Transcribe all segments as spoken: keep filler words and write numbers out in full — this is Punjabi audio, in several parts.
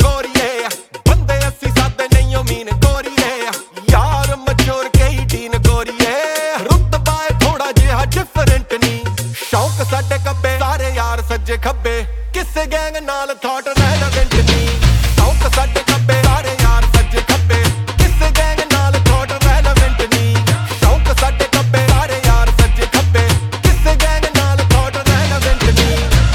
ਗੋਰੀਏ ਬੰਦੇ ਅਸੀਂ ਸਾਦੇ ਨਹੀਂ ਓ ਮੀਨ ਗੋਰੀਏ ਯਾਰ ਮਚੋਰ ਕਈ ਟੀਨ ਗੋਰੀਏ ਰੁਤਬਾ ਏ ਥੋੜਾ ਜਿਹਾ ਡਿਫਰੈਂਟ ਨੀ ਸ਼ੌਕ ਸਾਡੇ ਕੱਬੇ ਸਾਰੇ ਯਾਰ ਸੱਜੇ ਖੱਬੇ ਕਿਸੇ ਗੈਂਗ ਨਾਲ ਥਾਟ ਰੈਲੇਵੈਂਟ ਨੀ ਸ਼ੌਕ ਸਾਡੇ ਕੱਬੇ ਸਾਰੇ ਯਾਰ ਸੱਜੇ ਖੱਬੇ ਕਿਸੇ ਗੈਂਗ ਨਾਲ ਥਾਟ ਰੈਲੇਵੈਂਟ ਨੀ ਸ਼ੌਕ ਸਾਡੇ ਕੱਬੇ ਸਾਰੇ ਯਾਰ ਸੱਜੇ ਖੱਬੇ ਕਿਸੇ ਗੈਂਗ ਨਾਲ ਥਾਟ ਰੈਲੇਵੈਂਟ ਨੀ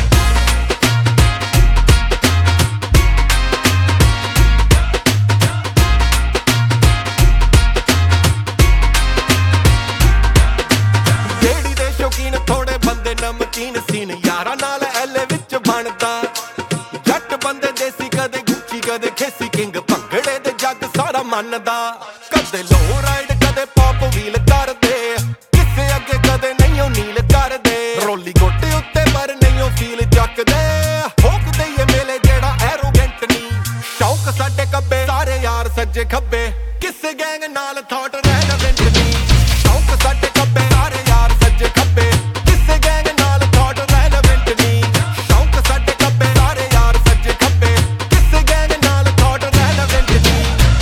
ਜਿਹੜੀ ਦੇ ਸ਼ੌਕੀਨ ਥੋੜੇ ਬੰਦੇ ਨਮਕੀਨ ਸੀਨ ਯਾਰਾਂ ਨਾਲ ਐਲੇ ਵਿੱਚ ਬਣਦਾ ਜੱਟ ਬੰਦੇ ਦੇਸੀ ਕਦੇ ਗੁੱਚੀ ਕਦੇ ਖੇਸੀ ਕਿੰਗ ਭੰਗੜੇ ਦੇ ਜੱਗ ਸਾਰਾ ਮੰਨਦਾ ਕਦੇ ਲੋ ਰਾਈਡ ਕਦੇ ਪੌਪ ਵੀਲ ਕਰਦੇ ਕਿਸੇ ਅੱਗੇ ਕਦੇ ਨਹੀਂ ਉਹ ਨੀਲ ਕਰਦੇ ਰੋਲੀ ਗੋਟੇ ਉੱਤੇ ਪਰ ਨਹੀਂ ਉਹ ਫੀਲ ਚੱਕਦੇ ਹੋਕ ਦਈਏ ਮੇਲੇ ਜਿਹੜਾ ਐਰੋਗੈਂਟ ਨਹੀਂ ਸ਼ੌਕ ਸਾਡੇ ਕੱਬੇ ਸਾਰੇ ਯਾਰ ਸੱਜੇ ਖੱਬੇ ਕਿਸੇ ਗੈਂਗ ਨਾਲ ਥਾਟ ਰੈਲੇਵੈਂਟ ਨਹੀਂ ਸ਼ੌਕ ਸਾਡੇ ਕੱਬੇ ਸਾਰੇ ਯਾਰ ਸੱਜੇ ਖੱਬੇ ਕਿਸੇ ਗੈਂਗ ਨਾਲ ਥਾਟ ਰੈਲੇਵੈਂਟ ਨਹੀਂ ਸ਼ੌਕ ਸਾਡੇ ਕੱਬੇ ਸਾਰੇ ਯਾਰ ਸੱਜੇ ਖੱਬੇ ਕਿਸੇ ਗੈਂਗ ਨਾਲ ਥਾਟ ਰੈਲੇਵੈਂਟ ਨਹੀਂ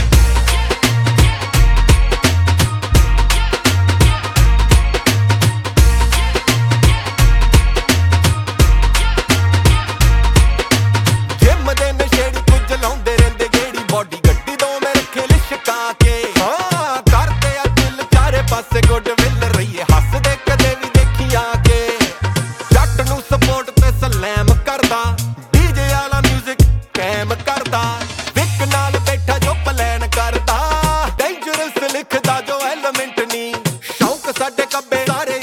ਜਿਮ ਦੇ ਨਸ਼ੇੜੀ ਕੁਝ ਲਾਉਂਦੇ ਰਹਿੰਦੇ ਗੇੜੀ ਬੋਡੀ ਗੱਡੀ ਦੋ ਮੈਂ ਰੱਖੇ ਲਿਸ਼ਕਾ ਕੇ ਹਾਂ ਕਰਦੇ ਆ ਦਿਲ ਚਾਰੇ ਪਾਸੇ ਗੁੱਡ ਵਿਲ ਰਹੀਏ ਹੱਸਦੇ ਕਦੇ ਵੀ ਦੇਖੀ ਆ ਕੇ ਜੱਟ ਨੂੰ ਸਪੋਰਟ ਤੇ ਸਲੈਮ ਕਰਦਾ ਡੀਜੇ ਵਾਲਾ ਮਿਊਜ਼ਿਕ ਕੈਮ ਕਰਦਾ ਵਿਕ ਨਾਲ ਬੈਠਾ ਜੋ ਪਲਾਨ ਕਰਦਾ ਡੇਂਜਰਸ ਲਿਖਦਾ ਜੋ ਐਲੀਮੈਂਟ ਨਹੀਂ ਸ਼ੌਕ ਸਾਡੇ ਕੱਬੇ ਸਾਰੇ